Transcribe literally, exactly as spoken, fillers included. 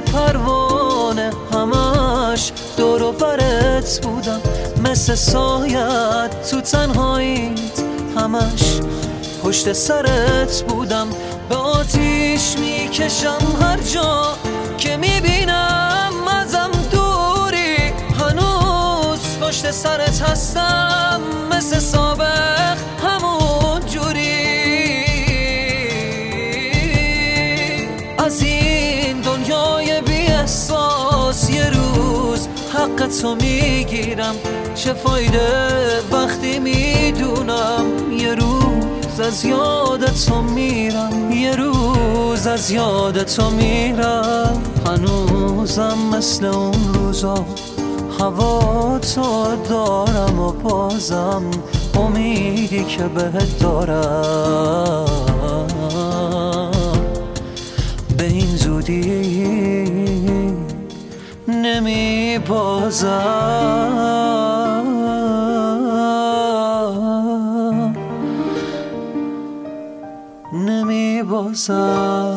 پروانه همش دور و برت بودم، مثل سایت تو تنهاییت همش پشت سرت بودم. به آتیش میکشم هر جا که میبینم ازم دوری، هنوز پشت سرت هستم مثل سابق همون جوری. از این دنیای بی احساس یه روز حق تو میگیرم، چه فایده وقتی میدونم یه روز از یاد تو میرم، یه روز از یاد تو میرم. هنوزم مثل اون روزا هوا تو دارم و بازم امیدی که بهت دارم به این زودی نمی بازم، نمی بازم.